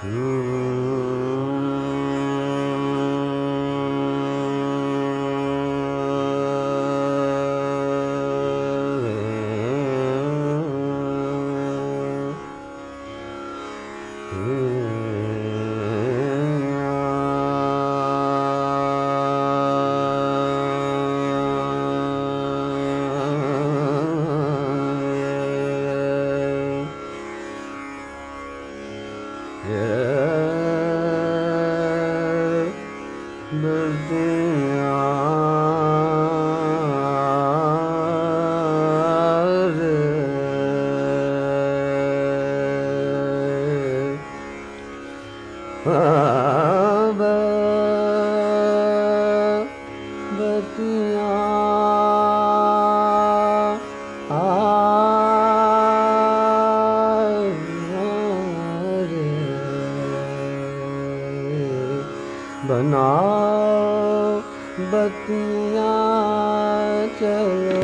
बनाओ बत्तियाँ चलो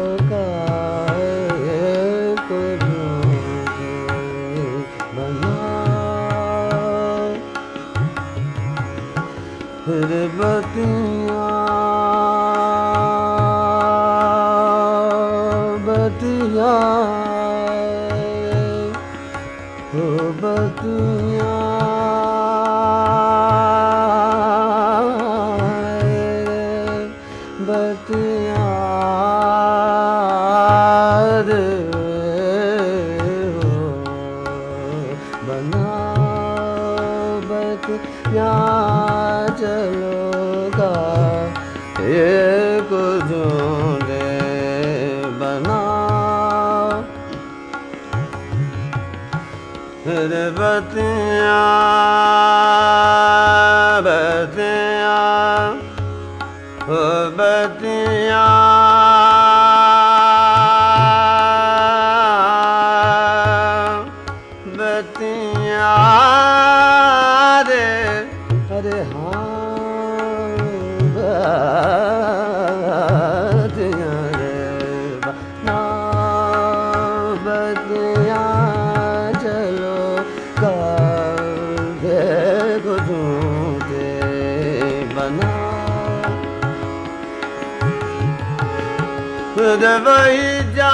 गाए को बनाओ फिर बत्तियाँ बत्तियाँ हो बत्तियाँ बत्तियाँ रे हो बनाओ बत्तियाँ चलो गाए को ढूंढे बनाओ फिर बत्तियाँ बत्तियाँ हो बत्तियाँ बत्तियाँ रे अरे हाँ बत्तियाँ रे ना बत्तियाँ चलो काहे को ढूंढे बना खुद वही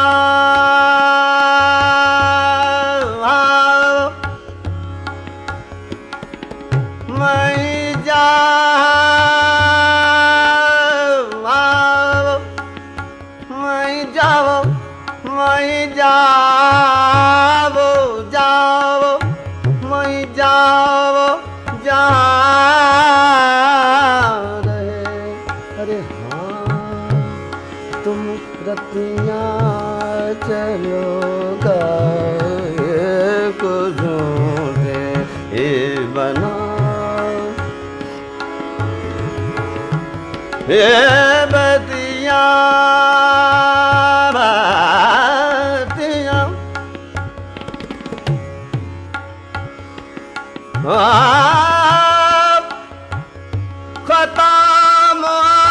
जाओ मैं जाओ मैं जाओ मैं जाओ जाओ मैं जाओ जा रहे अरे तुम रतियाँ चलो गाए को ढूंढे बनाओ ये बत्तियाँ बत्तियाँ खत्म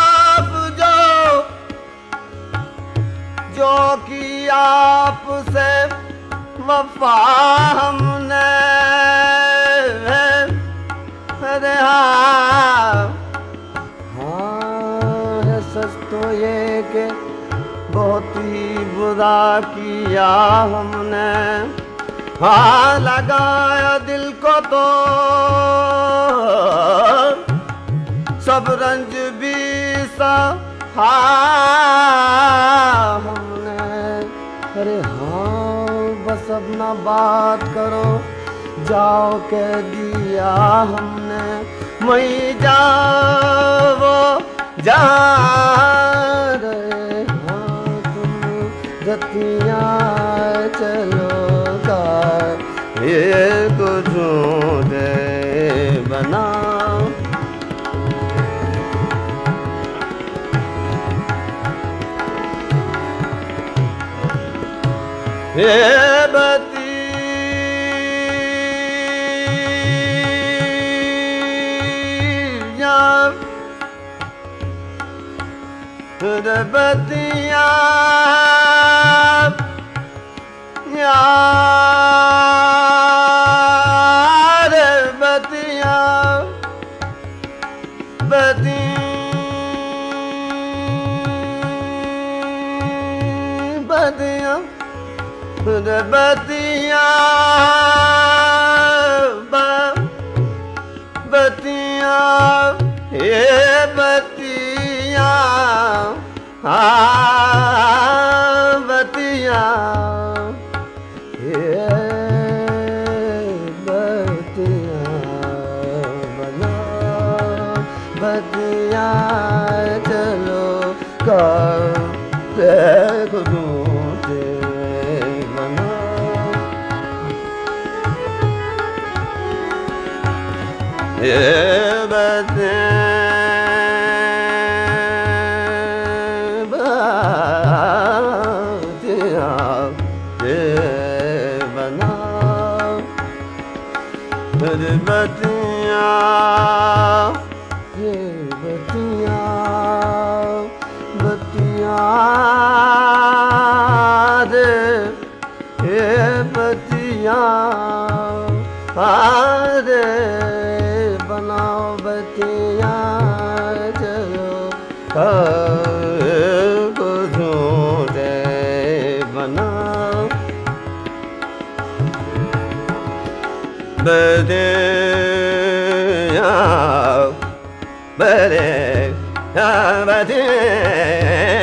जो कि आपसे वफा हमने अरे हाँ है सच तो ये कि बहुत ही बुरा किया हमने हाँ लगाया दिल को तो सब रंज भी सा हाँ हमने अरे हाँ बस अब ना बात करो जाओ कह दिया हमने मैं जाओ जा रहे हाँ तुम रतियाँ चलो गाए को ढूंढे बनाओ ये बत्तियाँ खुद बत्तियाँ यार बतिया बतिया बतिया ये बतिया बतिया ये बतिया बना बतिया चलो कर देख दूते बना ये बतिया बतिया ये बतिया बतिया रे ये बतिया रे बनाओ बतिया चलो को ढूंढे बनाओ बतिया बतिया